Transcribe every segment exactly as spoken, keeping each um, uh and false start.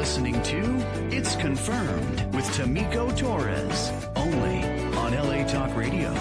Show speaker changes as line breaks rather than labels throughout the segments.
listening to It's Confirmed with Tamiko Torres, only on L A Talk Radio.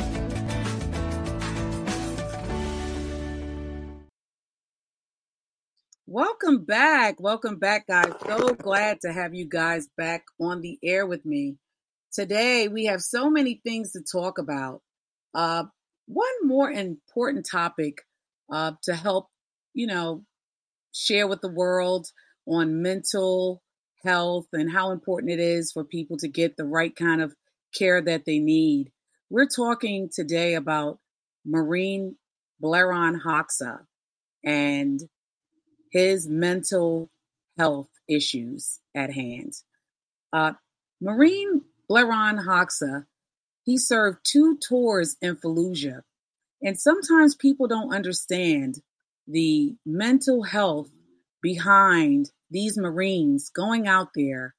Welcome back. Welcome back, guys. So glad to have you guys back on the air with me. Today, we have so many things to talk about. Uh, one more important topic uh, to help, you know, share with the world on mental health and how important it is for people to get the right kind of care that they need. We're talking today about Marine Blaron Hoxha and his mental health issues at hand. Uh, Marine Blaron Hoxha, he served two tours in Fallujah. And sometimes people don't understand the mental health behind these Marines going out there,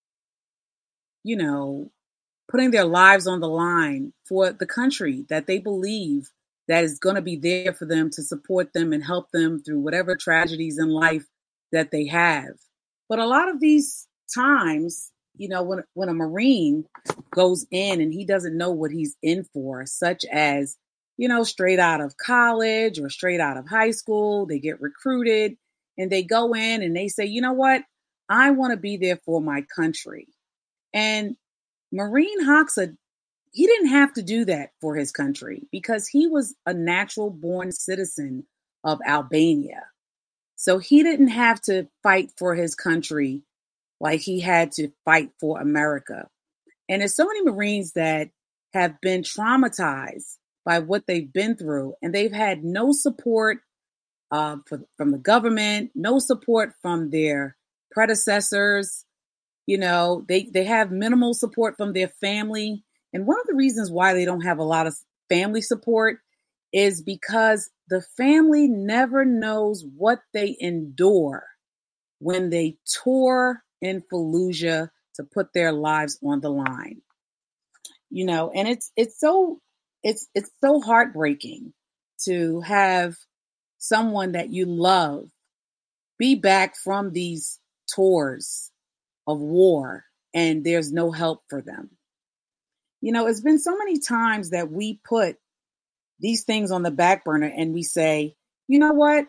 you know, putting their lives on the line for the country that they believe that is going to be there for them to support them and help them through whatever tragedies in life that they have. But a lot of these times, you know, when, when a Marine goes in and he doesn't know what he's in for, such as, you know, straight out of college or straight out of high school, they get recruited and they go in and they say, you know what, I want to be there for my country. And Marine Hoxha, he didn't have to do that for his country because he was a natural born citizen of Albania. So he didn't have to fight for his country like he had to fight for America. And there's so many Marines that have been traumatized by what they've been through, and they've had no support uh, for, from the government, no support from their predecessors. You know, they, they have minimal support from their family. And one of the reasons why they don't have a lot of family support is because the family never knows what they endure when they tour in Fallujah to put their lives on the line. You know, and it's it's so it's it's so heartbreaking to have someone that you love be back from these tours of war and there's no help for them. You know, it's been so many times that we put these things on the back burner and we say, you know what?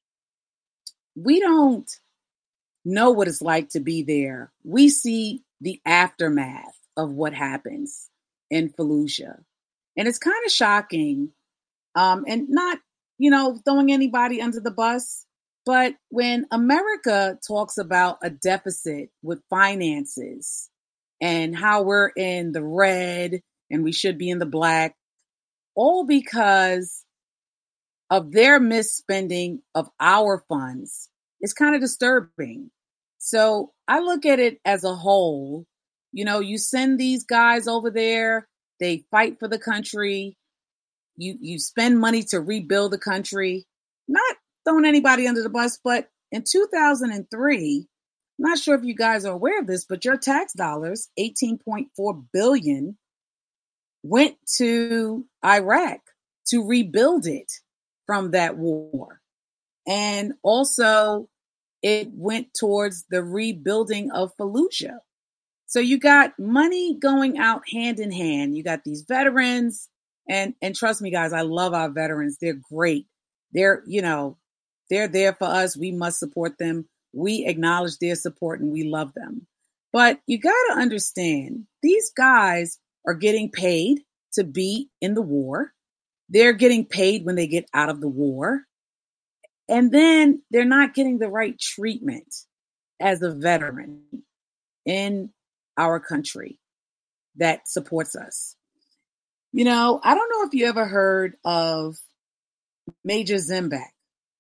We don't know what it's like to be there. We see the aftermath of what happens in Fallujah. And it's kind of shocking um, and not, you know, throwing anybody under the bus. But when America talks about a deficit with finances and how we're in the red and we should be in the black, all because of their misspending of our funds, it's kind of disturbing. So I look at it as a whole. You know, you send these guys over there, they fight for the country, you you spend money to rebuild the country, not throwing anybody under the bus, but in two thousand three, I'm not sure if you guys are aware of this, but your tax dollars, eighteen point four billion dollars, went to Iraq to rebuild it from that war. And also it went towards the rebuilding of Fallujah. So you got money going out hand in hand. You got these veterans and, and trust me, guys, I love our veterans. They're great. They're, you know, they're there for us. We must support them. We acknowledge their support and we love them. But you got to understand, these guys are getting paid to be in the war. They're getting paid when they get out of the war. And then they're not getting the right treatment as a veteran in our country that supports us. You know, I don't know if you ever heard of Major Zimbak.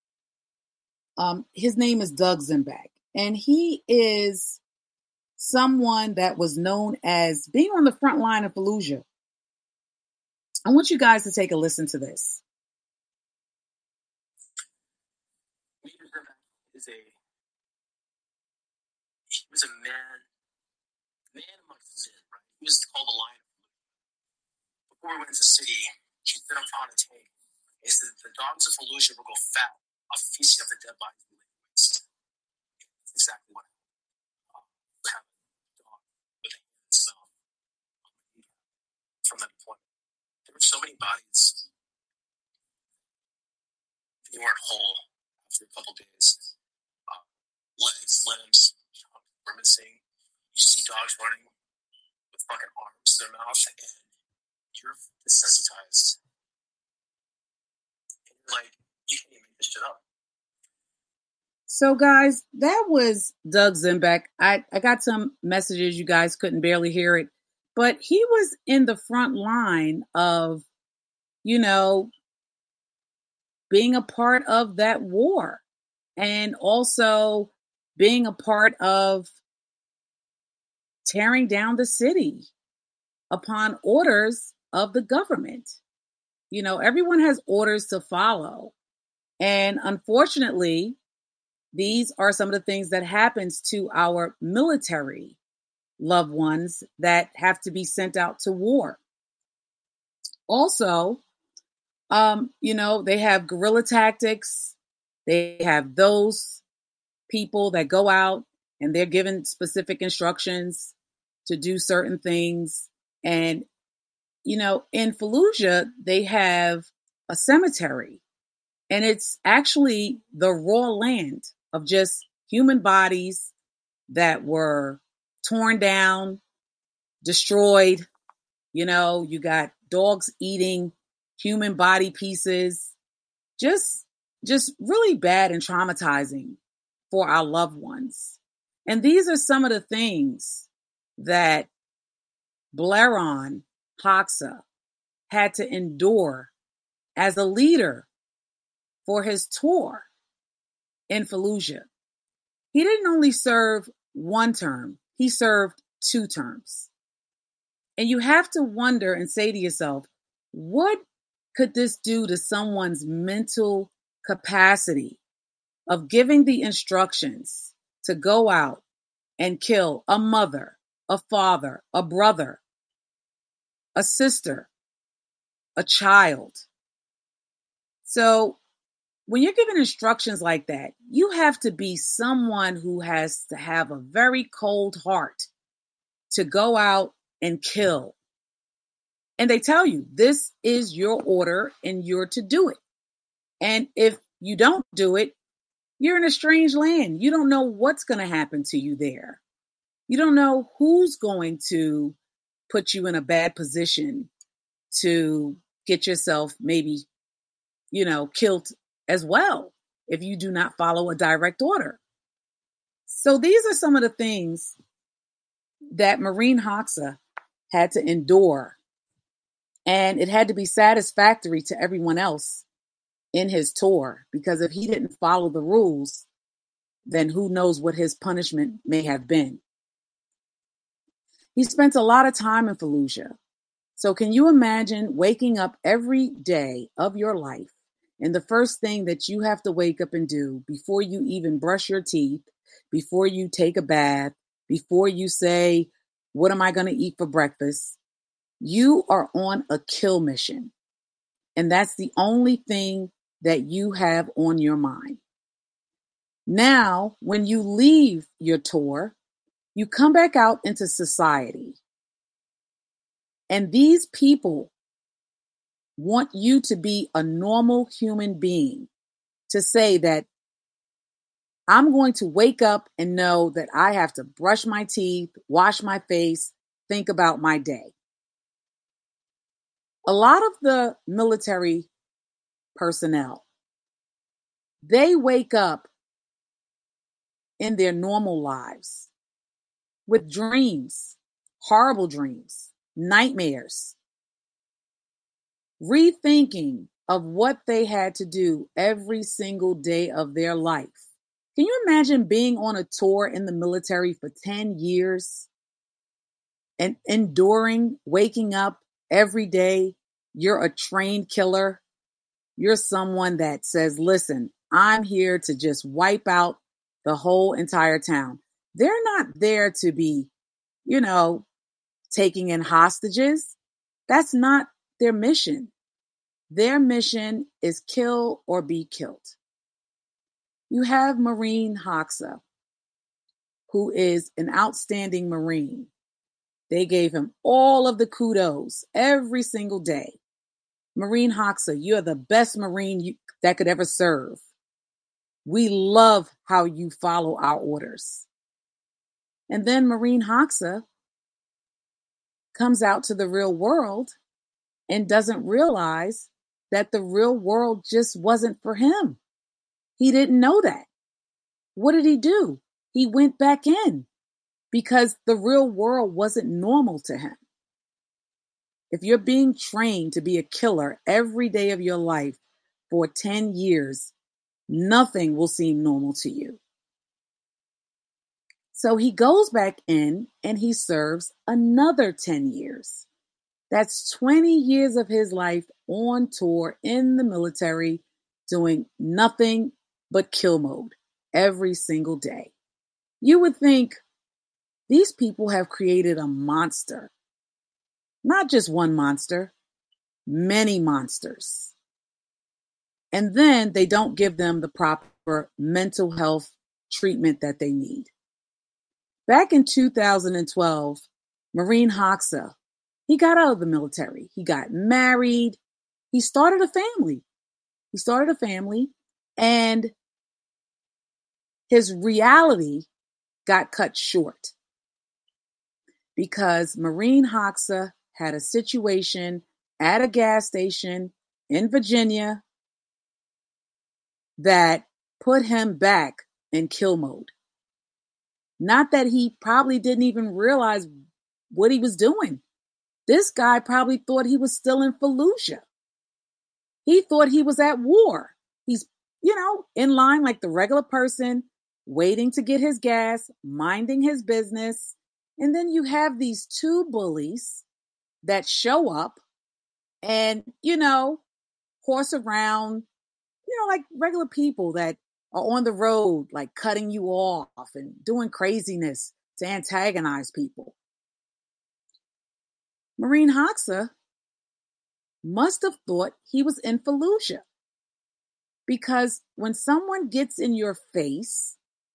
Um, his name is Doug Zimbak, and he is someone that was known as being on the front line of Fallujah. I want you guys to take a listen to this.
Major Zimbak is a he was a man, man amongst men, right? He was called the Lion of Fallujah. Before he went into the city, he stood up on a tape. He said, "The dogs of Fallujah will go fat off feasting of the dead bodies we lay waste." That's exactly what happened. were so many bodies. They weren't whole after a couple days. Uh, legs, limbs were missing. You see dogs running with fucking arms to their mouth, and you're desensitized. And you're like, you can't even make this shit up.
So, guys, that was Doug Zembiec. I, I got some messages. You guys couldn't barely hear it. But he was in the front line of, you know, being a part of that war and also being a part of tearing down the city upon orders of the government. You know, everyone has orders to follow. And unfortunately, these are some of the things that happens to our military loved ones that have to be sent out to war. Also, um, you know, they have guerrilla tactics. They have those people that go out and they're given specific instructions to do certain things. And, you know, in Fallujah, they have a cemetery, and it's actually the raw land of just human bodies that were torn down, destroyed. You know, you got dogs eating human body pieces, just, just really bad and traumatizing for our loved ones. And these are some of the things that Blairon Hoxha had to endure as a leader for his tour in Fallujah. He didn't only serve one term, he served two terms. And you have to wonder and say to yourself, what could this do to someone's mental capacity of giving the instructions to go out and kill a mother, a father, a brother, a sister, a child? So when you're given instructions like that, you have to be someone who has to have a very cold heart to go out and kill. And they tell you, this is your order and you're to do it. And if you don't do it, you're in a strange land. You don't know what's going to happen to you there. You don't know who's going to put you in a bad position to get yourself maybe, you know, killed as well if you do not follow a direct order. So these are some of the things that Marine Hoxha had to endure. And it had to be satisfactory to everyone else in his tour, because if he didn't follow the rules, then who knows what his punishment may have been. He spent a lot of time in Fallujah. So can you imagine waking up every day of your life, and the first thing that you have to wake up and do before you even brush your teeth, before you take a bath, before you say, what am I going to eat for breakfast? You are on a kill mission. And that's the only thing that you have on your mind. Now, when you leave your tour, you come back out into society. And these people want you to be a normal human being, to say that I'm going to wake up and know that I have to brush my teeth, wash my face, think about my day. A lot of the military personnel, they wake up in their normal lives with dreams, horrible dreams, nightmares, rethinking of what they had to do every single day of their life. Can you imagine being on a tour in the military for ten years and enduring, waking up every day? You're a trained killer. You're someone that says, listen, I'm here to just wipe out the whole entire town. They're not there to be, you know, taking in hostages. That's not their mission. Their mission is kill or be killed. You have Marine Hoxha, who is an outstanding Marine. They gave him all of the kudos every single day. Marine Hoxha, you're the best Marine you, that could ever serve. We love how you follow our orders. And then Marine Hoxha comes out to the real world and doesn't realize that the real world just wasn't for him. He didn't know that. What did he do? He went back in because the real world wasn't normal to him. If you're being trained to be a killer every day of your life for ten years, nothing will seem normal to you. So he goes back in and he serves another ten years. That's twenty years of his life on tour in the military, doing nothing but kill mode every single day. You would think these people have created a monster. Not just one monster, many monsters. And then they don't give them the proper mental health treatment that they need. Back in two thousand twelve, Marine Hoxha, he got out of the military. He got married. He started a family. He started a family, and his reality got cut short because Marine Hoxha had a situation at a gas station in Virginia that put him back in kill mode. Not that he probably didn't even realize what he was doing. This guy probably thought he was still in Fallujah. He thought he was at war. He's, you know, in line like the regular person, waiting to get his gas, minding his business. And then you have these two bullies that show up and, you know, horse around, you know, like regular people that are on the road, like cutting you off and doing craziness to antagonize people. Marine Hoxha must have thought he was in Fallujah, because when someone gets in your face,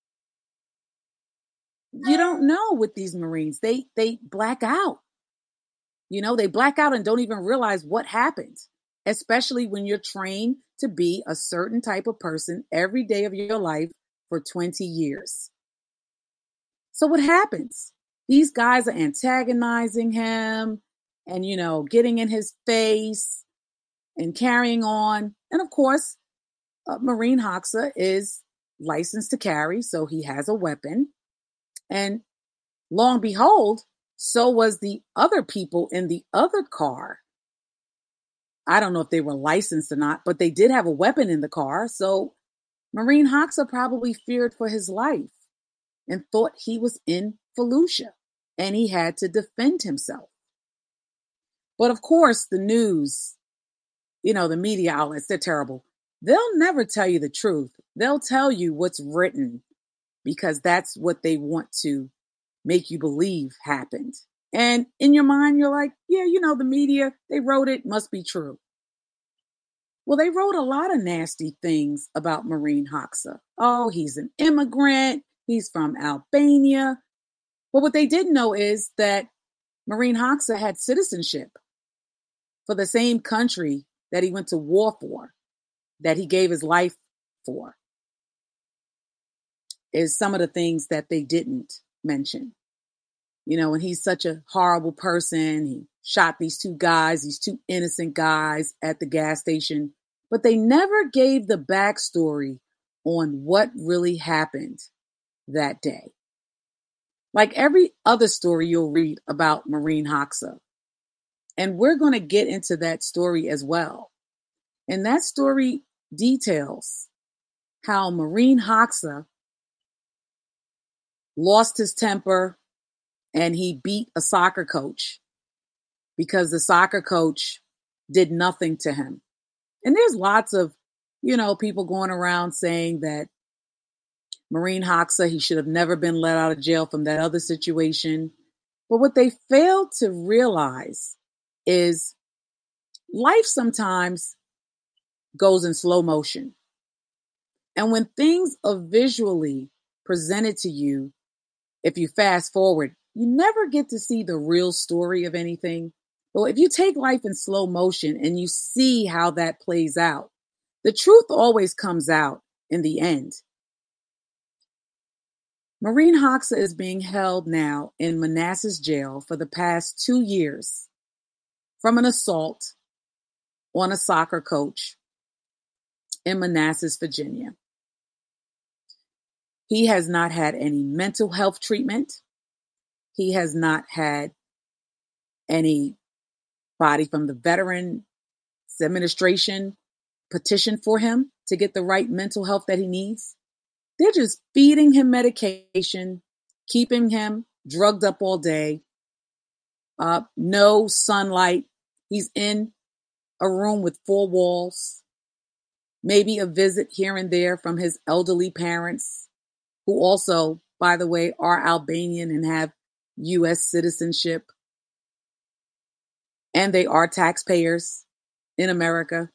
you don't know with these Marines. They they black out. You know, they black out and don't even realize what happened, especially when you're trained to be a certain type of person every day of your life for twenty years. So what happens? These guys are antagonizing him and, you know, getting in his face and carrying on. And of course, uh, Marine Hoxha is licensed to carry, so he has a weapon. And lo and behold, so was the other people in the other car. I don't know if they were licensed or not, but they did have a weapon in the car. So Marine Hoxha probably feared for his life and thought he was in Fallujah and he had to defend himself. But of course, the news, you know, the media outlets, they're terrible. They'll never tell you the truth. They'll tell you what's written because that's what they want to make you believe happened. And in your mind, you're like, yeah, you know, the media, they wrote it, must be true. Well, they wrote a lot of nasty things about Marine Hoxha. Oh, he's an immigrant. He's from Albania. But what they didn't know is that Marine Hoxha had citizenship for the same country that he went to war for, that he gave his life for, is some of the things that they didn't mention. You know, and he's such a horrible person. He shot these two guys, these two innocent guys at the gas station, but they never gave the backstory on what really happened that day. Like every other story you'll read about Marine Hoxha. And we're going to get into that story as well. And that story details how Marine Hoxha lost his temper and he beat a soccer coach because the soccer coach did nothing to him. And there's lots of, you know, people going around saying that Marine Hoxha, he should have never been let out of jail from that other situation. But what they failed to realize is life sometimes goes in slow motion. And when things are visually presented to you, if you fast forward, you never get to see the real story of anything. Well, if you take life in slow motion and you see how that plays out, the truth always comes out in the end. Maureen Hoxha is being held now in Manassas jail for the past two years from an assault on a soccer coach in Manassas, Virginia. He has not had any mental health treatment. He has not had anybody from the Veterans Administration petition for him to get the right mental health that he needs. They're just feeding him medication, keeping him drugged up all day, uh, no sunlight. He's in a room with four walls, maybe a visit here and there from his elderly parents, who also, by the way, are Albanian and have U S citizenship. And they are taxpayers in America.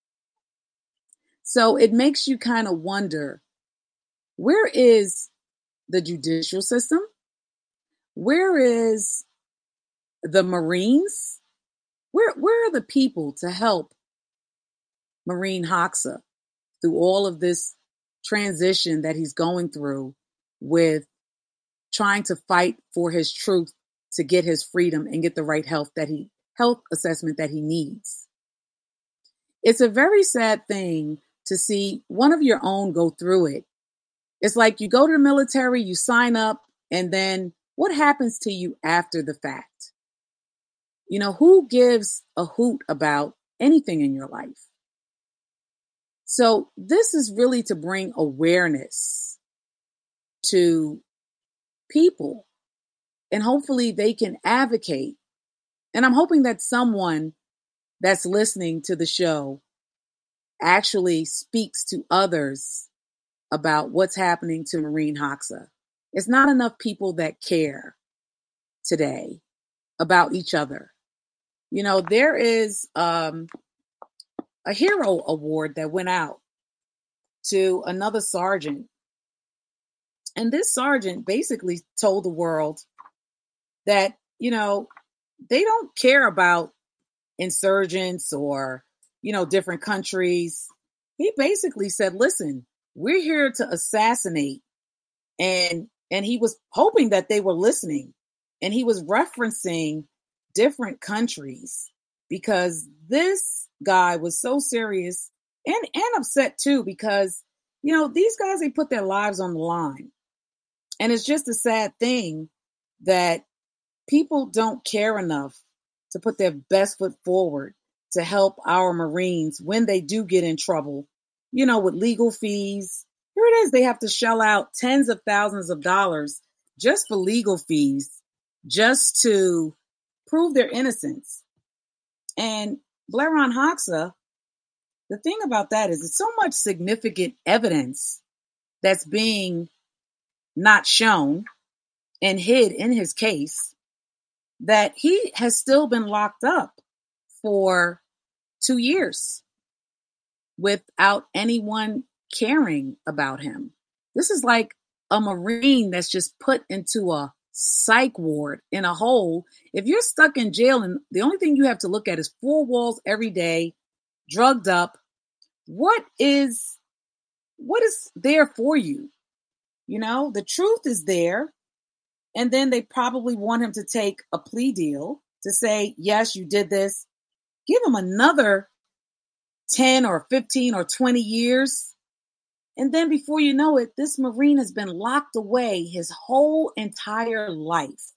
So it makes you kind of wonder, where is the judicial system? Where is the Marines? Where, where are the people to help Maureen Hoxha through all of this transition that he's going through with trying to fight for his truth to get his freedom and get the right health that he health assessment that he needs? It's a very sad thing to see one of your own go through it. It's like you go to the military, you sign up, and then what happens to you after the fact? You know, who gives a hoot about anything in your life? So this is really to bring awareness to people, and hopefully they can advocate. And I'm hoping that someone that's listening to the show actually speaks to others about what's happening to Maureen Hoxha. It's not enough people that care today about each other. You know, there is um, a hero award that went out to another sergeant. And this sergeant basically told the world that, you know, they don't care about insurgents or, you know, different countries. He basically said, listen, we're here to assassinate. And and he was hoping that they were listening. And he was referencing different countries because this guy was so serious and, and upset too, because, you know, these guys, they put their lives on the line. And it's just a sad thing that people don't care enough to put their best foot forward to help our Marines when they do get in trouble, you know, with legal fees. Here it is. They have to shell out tens of thousands of dollars just for legal fees, just to prove their innocence. And Blairon Hoxha, the thing about that is it's so much significant evidence that's being not shown and hid in his case that he has still been locked up for two years without anyone caring about him. This is like a Marine that's just put into a psych ward in a hole. If you're stuck in jail and the only thing you have to look at is four walls every day, drugged up, what is what is there for you? You know, the truth is there. And then they probably want him to take a plea deal to say, yes, you did this. Give him another ten or fifteen or twenty years. And then before you know it, this Marine has been locked away his whole entire life,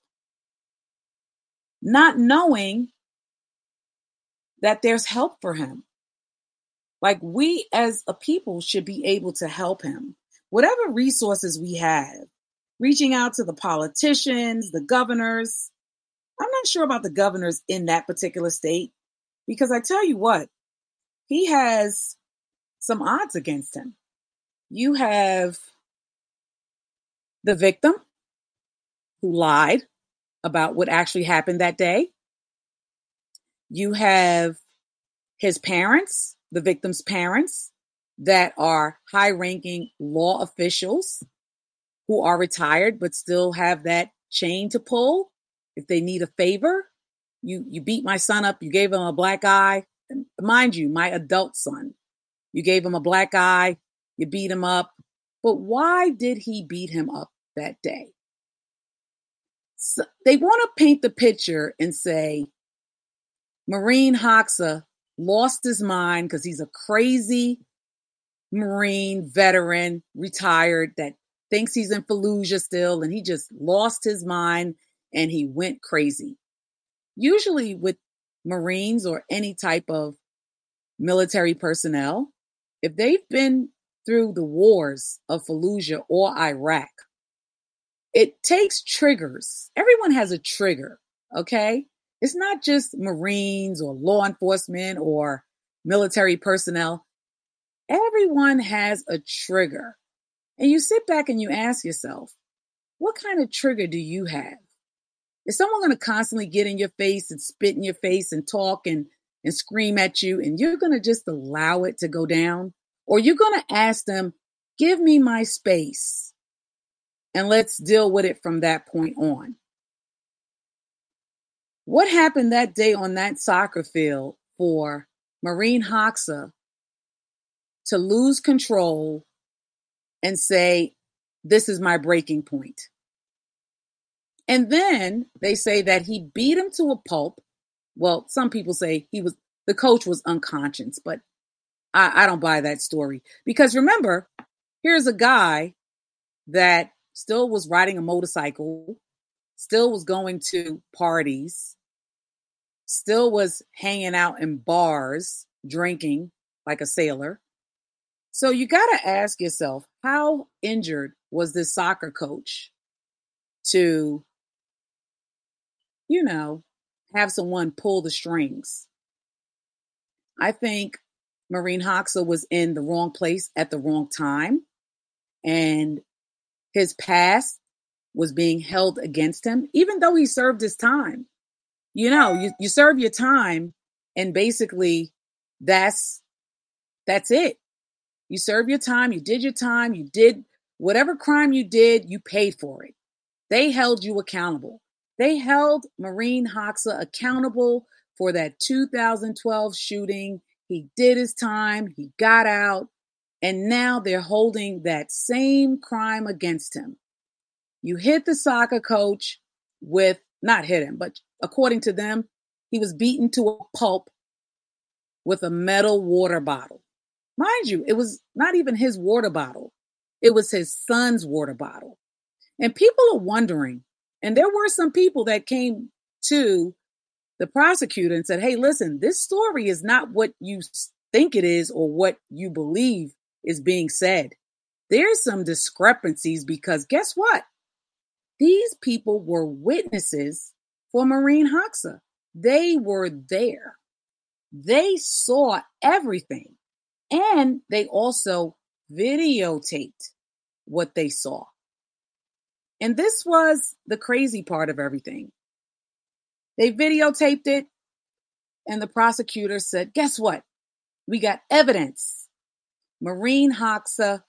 not knowing that there's help for him. Like, we as a people should be able to help him. Whatever resources we have, reaching out to the politicians, the governors. I'm not sure about the governors in that particular state, because I tell you what, he has some odds against him. You have the victim who lied about what actually happened that day. You have his parents, the victim's parents, that are high-ranking law officials who are retired but still have that chain to pull if they need a favor. You you beat my son up. You gave him a black eye. Mind you, my adult son. You gave him a black eye. You beat him up. But why did he beat him up that day? So they want to paint the picture and say Marine Hoxha lost his mind because he's a crazy Marine veteran, retired, that thinks he's in Fallujah still, and he just lost his mind and he went crazy. Usually with Marines or any type of military personnel, if they've been through the wars of Fallujah or Iraq, it takes triggers. Everyone has a trigger, okay? It's not just Marines or law enforcement or military personnel. Everyone has a trigger. And you sit back and you ask yourself, what kind of trigger do you have? Is someone going to constantly get in your face and spit in your face and talk and, and scream at you, and you're going to just allow it to go down? Or you're going to ask them, give me my space and let's deal with it from that point on? What happened that day on that soccer field for Marine Hoxha to lose control and say, this is my breaking point? And then they say that he beat him to a pulp. Well, some people say he was, the coach was unconscious, but I, I don't buy that story. Because remember, here's a guy that still was riding a motorcycle, still was going to parties, still was hanging out in bars, drinking like a sailor. So you got to ask yourself, how injured was this soccer coach to, you know, have someone pull the strings? I think Marine Hoxha was in the wrong place at the wrong time, and his past was being held against him, even though he served his time. You know, you, you serve your time, and basically that's that's it. You serve your time, you did your time, you did whatever crime you did, you paid for it. They held you accountable. They held Marine Hoxha accountable for that two thousand twelve shooting. He did his time, he got out, and now they're holding that same crime against him. You hit the soccer coach with, not hit him, but according to them, he was beaten to a pulp with a metal water bottle. Mind you, it was not even his water bottle. It was his son's water bottle. And people are wondering, and there were some people that came to the prosecutor and said, hey, listen, this story is not what you think it is or what you believe is being said. There's some discrepancies because guess what? These people were witnesses for Marine Hoxha. They were there. They saw everything. And they also videotaped what they saw. And this was the crazy part of everything. They videotaped it, and the prosecutor said, guess what? We got evidence. Marine Hoxha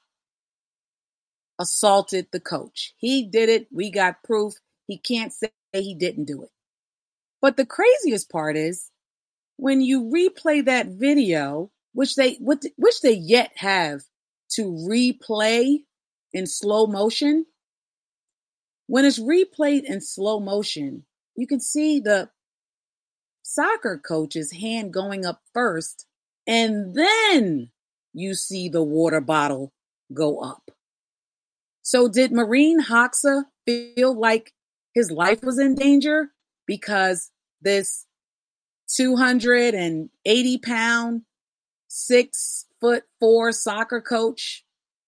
assaulted the coach. He did it. We got proof. He can't say he didn't do it. But the craziest part is when you replay that video, which they which they yet have to replay in slow motion. When it's replayed in slow motion, you can see the soccer coach's hand going up first, and then you see the water bottle go up. So did Marine Hoxha feel like his life was in danger because this two hundred eighty pound, six foot four soccer coach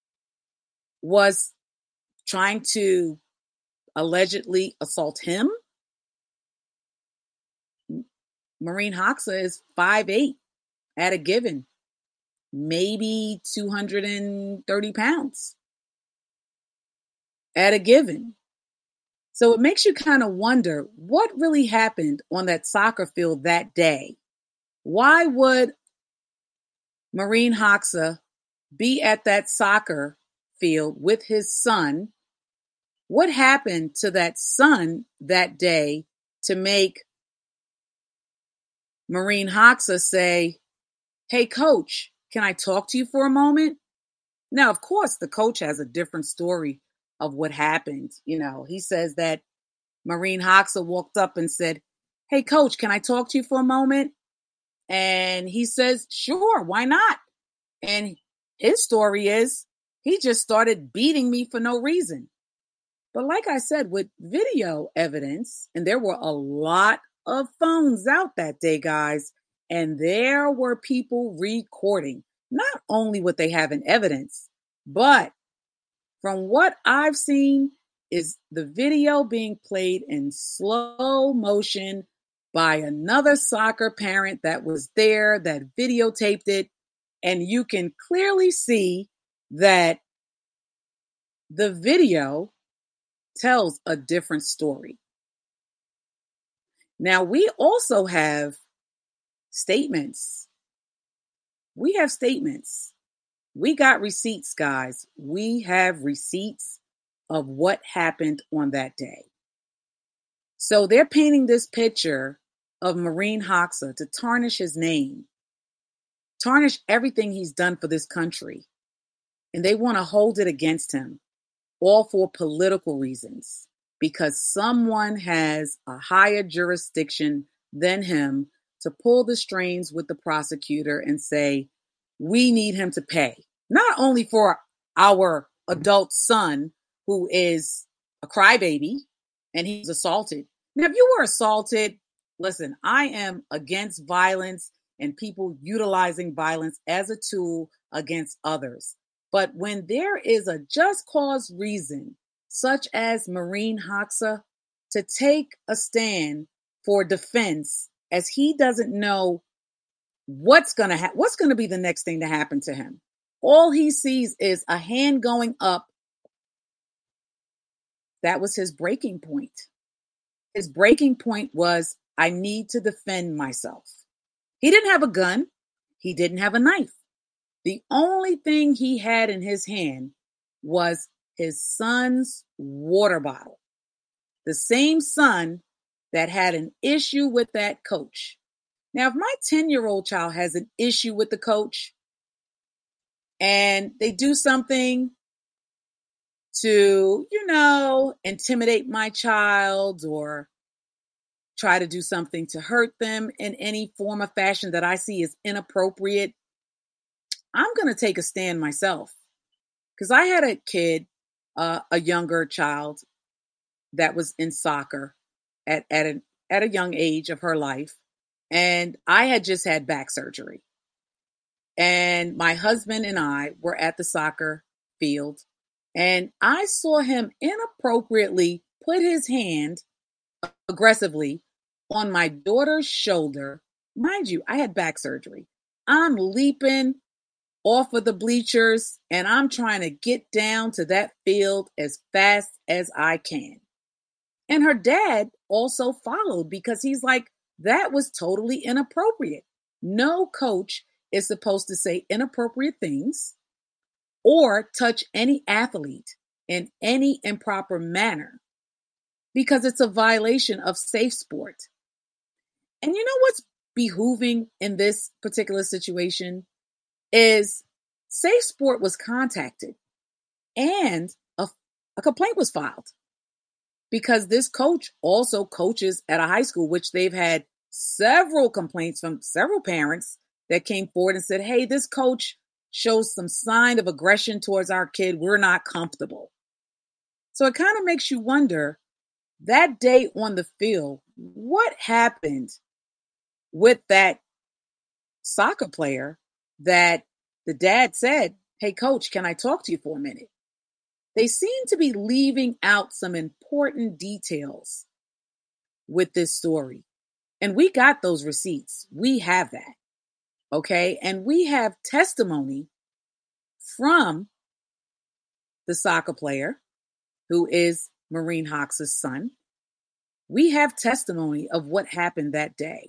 was trying to allegedly assault him? Marine Hoxha is five eight at a given, maybe two hundred thirty pounds at a given. So it makes you kind of wonder what really happened on that soccer field that day. Why would Marine Hoxha be at that soccer field with his son? What happened to that son that day to make Maureen Hoxha say, "Hey, coach, can I talk to you for a moment?" Now, of course, the coach has a different story of what happened. You know, he says that Maureen Hoxha walked up and said, "Hey, coach, can I talk to you for a moment?" And he says, "Sure, why not?" And his story is he just started beating me for no reason. But like I said, with video evidence, and there were a lot of phones out that day, guys, and there were people recording not only what they have in evidence, but from what I've seen is the video being played in slow motion by another soccer parent that was there that videotaped it. And you can clearly see that the video tells a different story. Now, we also have statements. We have statements. We got receipts, guys. We have receipts of what happened on that day. So they're painting this picture of Maureen Hoxha to tarnish his name, tarnish everything he's done for this country. And they want to hold it against him, all for political reasons, because someone has a higher jurisdiction than him to pull the strings with the prosecutor and say, we need him to pay, not only for our adult son, who is a crybaby and he's assaulted. Now, if you were assaulted, listen, I am against violence and people utilizing violence as a tool against others. But when there is a just cause reason, such as Maureen Hoxha, to take a stand for defense, as he doesn't know what's going to ha- what's going to be the next thing to happen to him. All he sees is a hand going up. That was his breaking point. His breaking point was, I need to defend myself. He didn't have a gun. He didn't have a knife. The only thing he had in his hand was his son's water bottle. The same son that had an issue with that coach. Now, if my ten-year-old child has an issue with the coach and they do something to, you know, intimidate my child or try to do something to hurt them in any form or fashion that I see as inappropriate, I'm going to take a stand myself. Because I had a kid, uh, a younger child that was in soccer at, at, a, at a young age of her life. And I had just had back surgery. And my husband and I were at the soccer field. And I saw him inappropriately put his hand aggressively on my daughter's shoulder. Mind you, I had back surgery. I'm leaping off of the bleachers and I'm trying to get down to that field as fast as I can. And her dad also followed because he's like, that was totally inappropriate. No coach is supposed to say inappropriate things or touch any athlete in any improper manner because it's a violation of safe sport. And you know what's behooving in this particular situation is Safe Sport was contacted and a, a complaint was filed because this coach also coaches at a high school, which they've had several complaints from several parents that came forward and said, hey, this coach shows some sign of aggression towards our kid. We're not comfortable. So it kind of makes you wonder, that day on the field, what happened with that soccer player that the dad said, hey, coach, can I talk to you for a minute? They seem to be leaving out some important details with this story. And we got those receipts. We have that. Okay. And we have testimony from the soccer player who is Maureen Hoxha's son. We have testimony of what happened that day.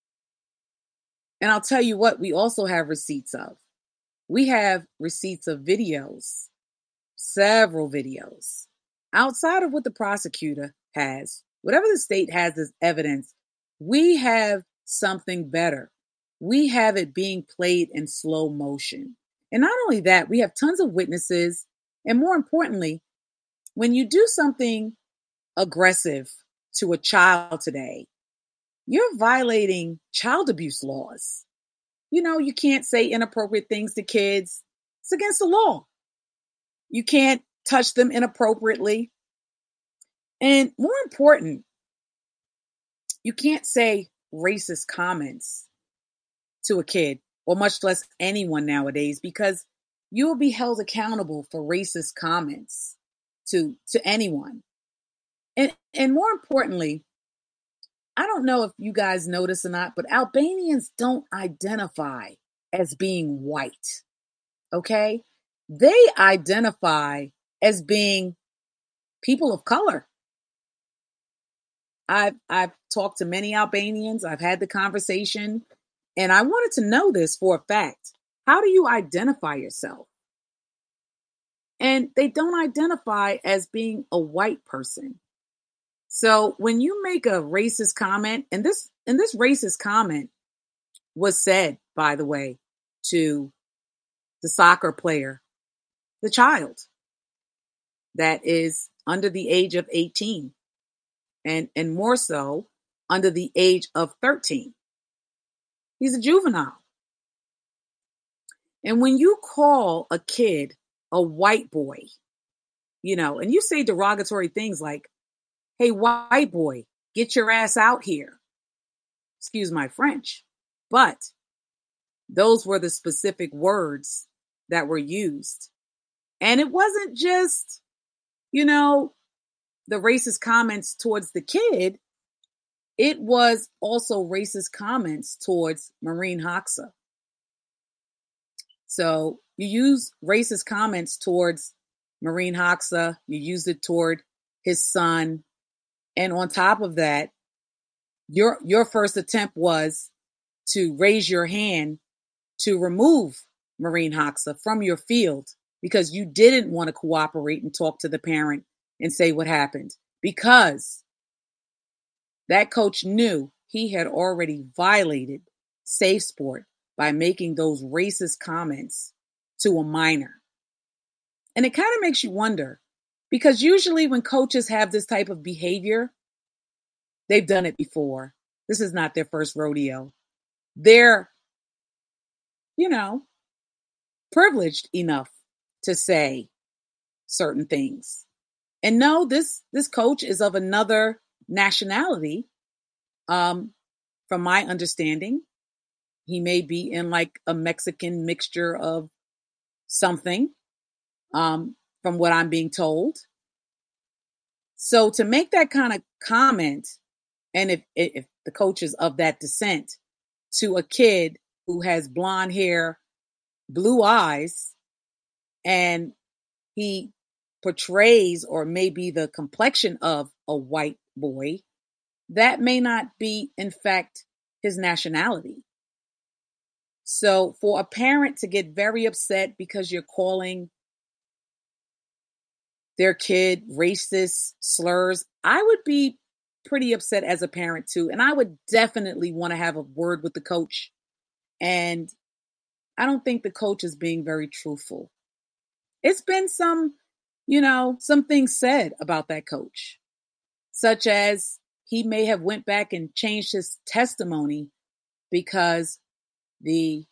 And I'll tell you what, we also have receipts of. We have receipts of videos, several videos, outside of what the prosecutor has. Whatever the state has as evidence, we have something better. We have it being played in slow motion. And not only that, we have tons of witnesses. And more importantly, when you do something aggressive to a child today, you're violating child abuse laws. You know, you can't say inappropriate things to kids. It's against the law. You can't touch them inappropriately. And more important, you can't say racist comments to a kid, or much less anyone nowadays, because you will be held accountable for racist comments to, to anyone. And, and more importantly, I don't know if you guys notice or not, but Albanians don't identify as being white, okay? They identify as being people of color. I've, I've talked to many Albanians. I've had the conversation, and I wanted to know this for a fact. How do you identify yourself? And they don't identify as being a white person. So when you make a racist comment, and this and this racist comment was said, by the way, to the soccer player, the child that is under the age of eighteen, and, and more so under the age of thirteen. He's a juvenile. And when you call a kid a white boy, you know, and you say derogatory things like, hey, white boy, get your ass out here. Excuse my French. But those were the specific words that were used. And it wasn't just, you know, the racist comments towards the kid. It was also racist comments towards Maureen Hoxha. So you use racist comments towards Maureen Hoxha. You used it toward his son. And on top of that, your your first attempt was to raise your hand to remove Maureen Hoxha from your field because you didn't want to cooperate and talk to the parent and say what happened, because that coach knew he had already violated Safe Sport by making those racist comments to a minor. And it kind of makes you wonder, because usually when coaches have this type of behavior, they've done it before. This is not their first rodeo. They're, you know, privileged enough to say certain things. And no, this, this coach is of another nationality. Um, from my understanding, he may be in like a Mexican mixture of something, um, from what I'm being told. So to make that kind of comment, and if, if the coach is of that descent, to a kid who has blonde hair, blue eyes, and he portrays or maybe the complexion of a white boy, that may not be, in fact, his nationality. So for a parent to get very upset because you're calling their kid racist slurs, I would be pretty upset as a parent too. And I would definitely want to have a word with the coach. And I don't think the coach is being very truthful. It's been some, you know, some things said about that coach, such as he may have went back and changed his testimony because the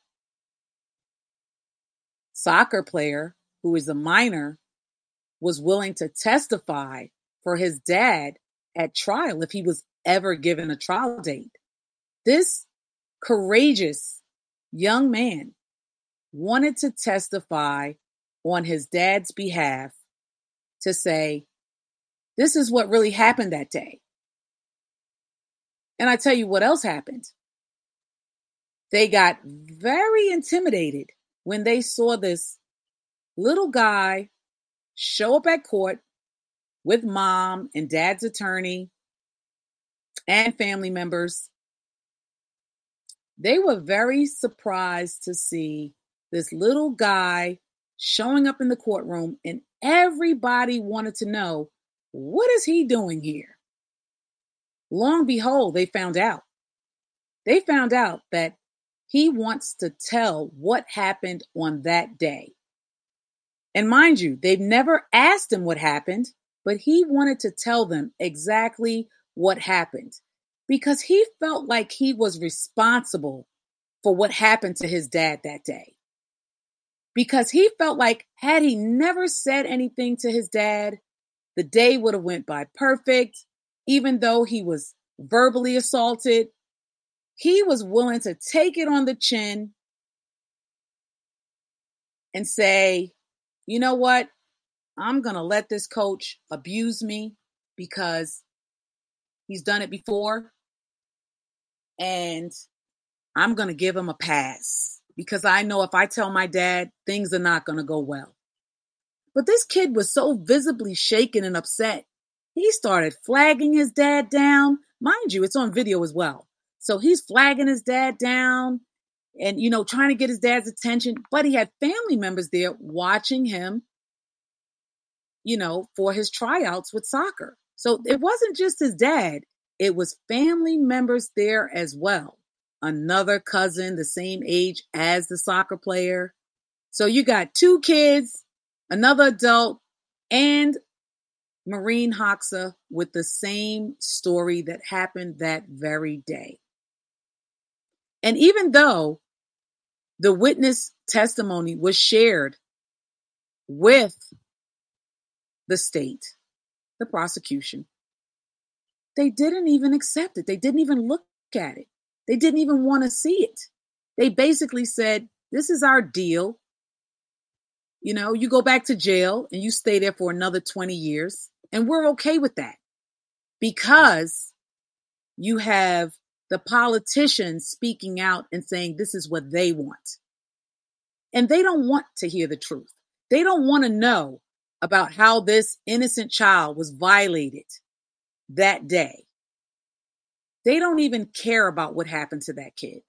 soccer player, who is a minor, was willing to testify for his dad at trial if he was ever given a trial date. This courageous young man wanted to testify on his dad's behalf to say, this is what really happened that day. And I tell you what else happened. They got very intimidated when they saw this little guy show up at court with mom and dad's attorney and family members. They were very surprised to see this little guy showing up in the courtroom, and everybody wanted to know, what is he doing here? Long behold, they found out they found out that he wants to tell what happened on that day. And mind you, they've never asked him what happened, but he wanted to tell them exactly what happened because he felt like he was responsible for what happened to his dad that day. Because he felt like had he never said anything to his dad, the day would have went by perfect. Even though he was verbally assaulted, he was willing to take it on the chin and say, you know what? I'm going to let this coach abuse me because he's done it before. And I'm going to give him a pass because I know if I tell my dad, things are not going to go well. But this kid was so visibly shaken and upset. He started flagging his dad down. Mind you, it's on video as well. So he's flagging his dad down and, you know, trying to get his dad's attention. But he had family members there watching him, you know, for his tryouts with soccer. So it wasn't just his dad. It was family members there as well. Another cousin, the same age as the soccer player. So you got two kids, another adult, and Maureen Hoxha with the same story that happened that very day. And even though the witness testimony was shared with the state, the prosecution, they didn't even accept it. They didn't even look at it. They didn't even want to see it. They basically said, this is our deal. You know, you go back to jail and you stay there for another twenty years. And we're okay with that because you have the politicians speaking out and saying this is what they want. And they don't want to hear the truth. They don't want to know about how this innocent child was violated that day. They don't even care about what happened to that kid.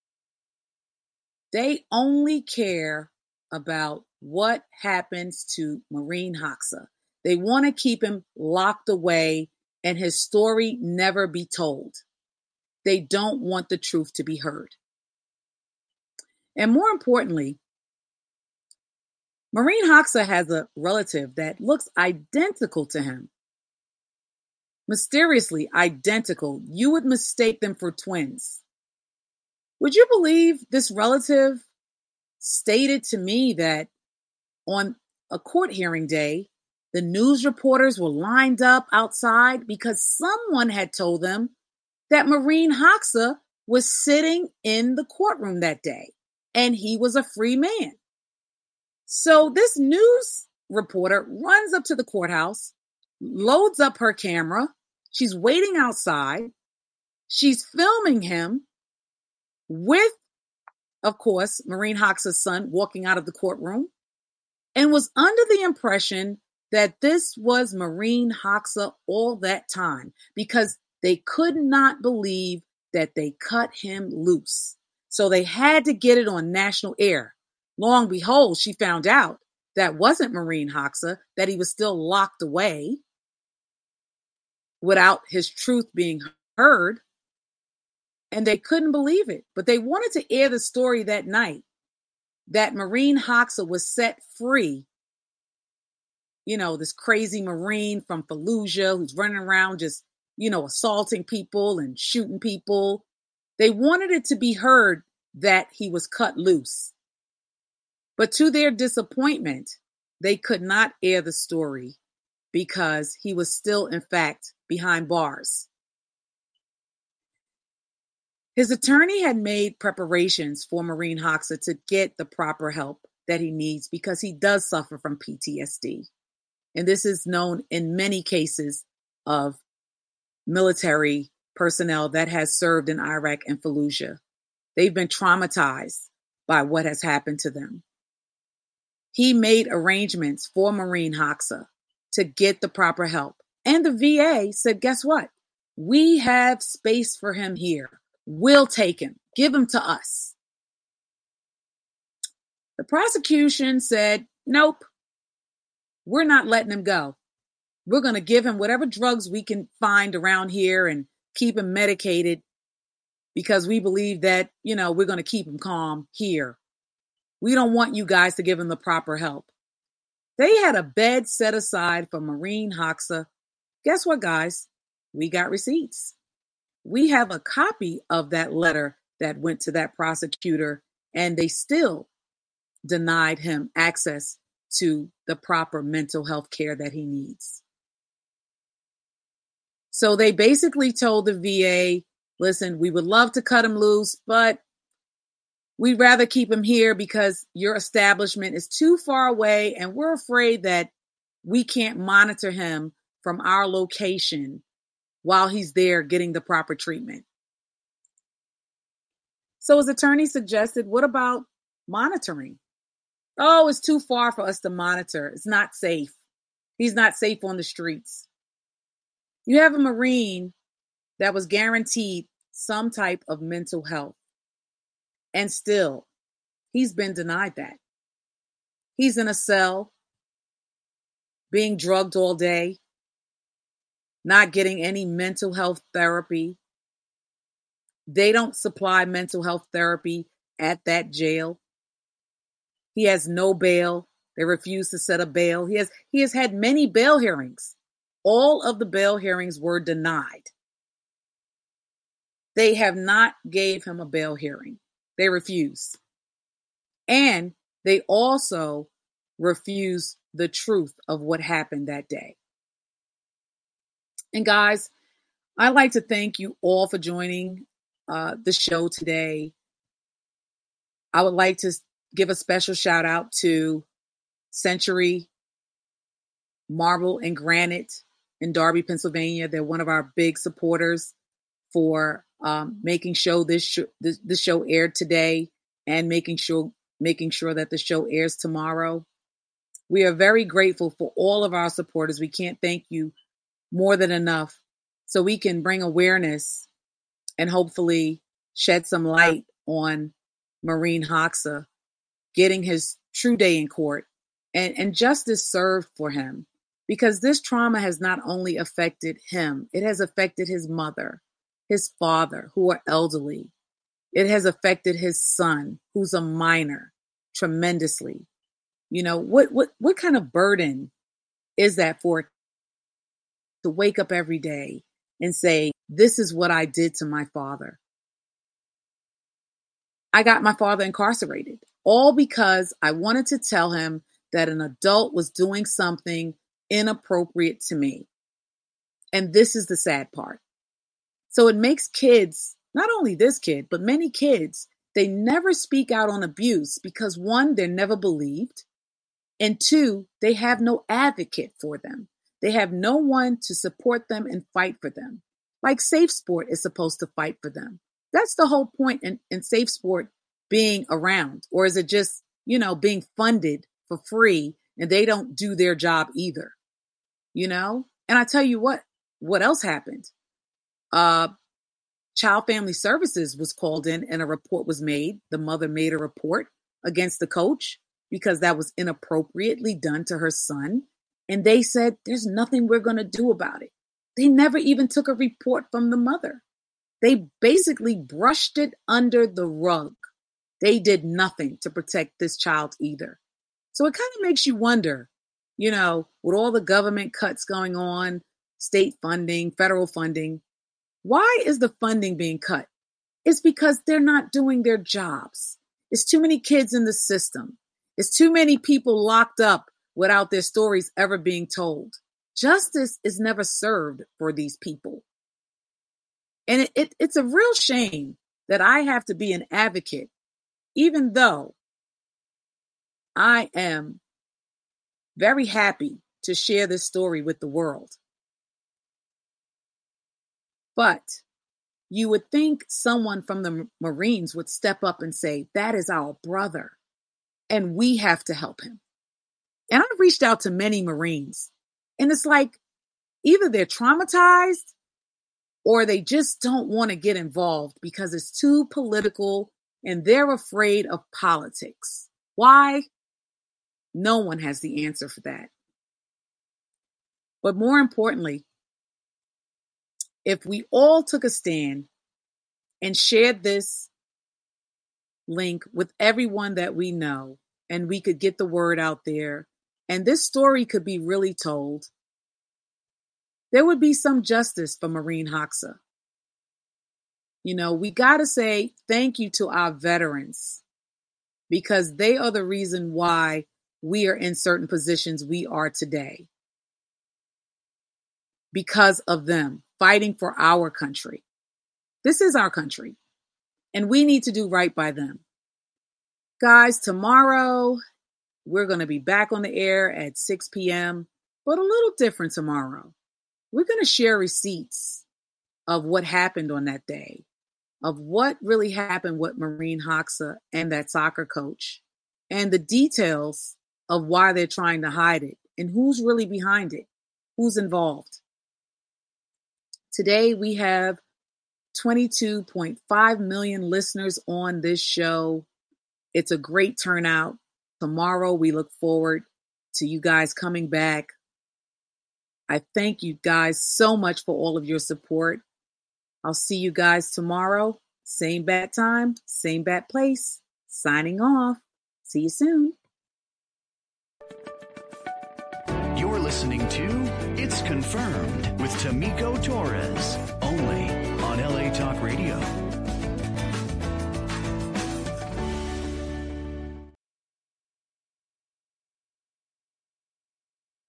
They only care about what happens to Maureen Hoxha. They want to keep him locked away and his story never be told. They don't want the truth to be heard. And more importantly, Maureen Hoxha has a relative that looks identical to him. Mysteriously identical. You would mistake them for twins. Would you believe this relative stated to me that on a court hearing day, the news reporters were lined up outside because someone had told them that Maureen Hoxha was sitting in the courtroom that day and he was a free man. So this news reporter runs up to the courthouse, loads up her camera. She's waiting outside. She's filming him with, of course, Maureen Hoxha's son walking out of the courtroom and was under the impression that this was Maureen Hoxha all that time because they could not believe that they cut him loose. So they had to get it on national air. Lo and behold, she found out that wasn't Maureen Hoxha, that he was still locked away without his truth being heard. And they couldn't believe it. But they wanted to air the story that night that Maureen Hoxha was set free. You know, this crazy Marine from Fallujah who's running around just, you know, assaulting people and shooting people. They wanted it to be heard that he was cut loose. But to their disappointment, they could not air the story because he was still, in fact, behind bars. His attorney had made preparations for Maureen Hoxha to get the proper help that he needs because he does suffer from P T S D. And this is known in many cases of military personnel that has served in Iraq and Fallujah. They've been traumatized by what has happened to them. He made arrangements for Maureen Hoxha to get the proper help. And the V A said, guess what? We have space for him here. We'll take him. Give him to us. The prosecution said, nope, we're not letting him go. We're going to give him whatever drugs we can find around here and keep him medicated. because we believe that, you know, we're going to keep him calm here. We don't want you guys to give him the proper help. They had a bed set aside for Maureen Hoxha. Guess what, guys? We got receipts. We have a copy of that letter that went to that prosecutor, and they still denied him access to the proper mental health care that he needs. So they basically told the V A, listen, we would love to cut him loose, but we'd rather keep him here because your establishment is too far away and we're afraid that we can't monitor him from our location while he's there getting the proper treatment. So his attorney suggested, what about monitoring? Oh, it's too far for us to monitor. It's not safe. He's not safe on the streets. You have a Marine that was guaranteed some type of mental health. And still, he's been denied that. He's in a cell, being drugged all day, not getting any mental health therapy. They don't supply mental health therapy at that jail. He has no bail. They refuse to set a bail. He has, he has had many bail hearings. All of the bail hearings were denied. They have not gave him a bail hearing. They refuse. And they also refuse the truth of what happened that day. And guys, I'd like to thank you all for joining uh, the show today. I would like to give a special shout out to Century Marble and Granite in Darby, Pennsylvania. They're one of our big supporters for um, making sure this, sh- this this show aired today and making sure making sure that the show airs tomorrow. We are very grateful for all of our supporters. We can't thank you more than enough, so we can bring awareness and hopefully shed some light on Maureen Hoxha getting his true day in court and, and justice served for him. Because this trauma has not only affected him, it has affected his mother, his father, who are elderly. It has affected his son, who's a minor, tremendously. You know, what what what kind of burden is that for to wake up every day and say, this is what I did to my father. I got my father incarcerated, all because I wanted to tell him that an adult was doing something inappropriate to me. And this is the sad part. So it makes kids, not only this kid, but many kids, they never speak out on abuse because one, they're never believed. And two, they have no advocate for them. They have no one to support them and fight for them. Like Safe Sport is supposed to fight for them. That's the whole point in, in Safe Sport being around. Or is it just, you know, being funded for free and they don't do their job either? You know? And I tell you what, what else happened? Uh, Child Family Services was called in and a report was made. The mother made a report against the coach because that was inappropriately done to her son. And they said, there's nothing we're going to do about it. They never even took a report from the mother. They basically brushed it under the rug. They did nothing to protect this child either. So it kind of makes you wonder, you know, with all the government cuts going on, state funding, federal funding, why is the funding being cut? It's because they're not doing their jobs. It's too many kids in the system. It's too many people locked up without their stories ever being told. Justice is never served for these people. And it, it, it's a real shame that I have to be an advocate, even though I am very happy to share this story with the world. But you would think someone from the Marines would step up and say, that is our brother, and we have to help him. And I've reached out to many Marines, and it's like either they're traumatized or they just don't want to get involved because it's too political and they're afraid of politics. Why? No one has the answer for that. But more importantly, if we all took a stand and share this link with everyone that we know, and we could get the word out there, and this story could be really told, there would be some justice for Maureen Hoxha. You know, we got to say thank you to our veterans, because they are the reason why we are in certain positions we are today. Because of them fighting for our country. This is our country, and we need to do right by them. Guys, tomorrow we're going to be back on the air at six p.m., but a little different tomorrow. We're going to share receipts of what happened on that day, of what really happened with Maureen Hoxha and that soccer coach, and the details of why they're trying to hide it and who's really behind it, who's involved. Today we have twenty-two point five million listeners on this show. It's a great turnout. Tomorrow we look forward to you guys coming back. I thank you guys so much for all of your support. I'll see you guys tomorrow. Same bat time, same bat place. Signing off. See you soon.
You're listening to It's Confirmed with Tamiko Torres, only on L A Talk Radio.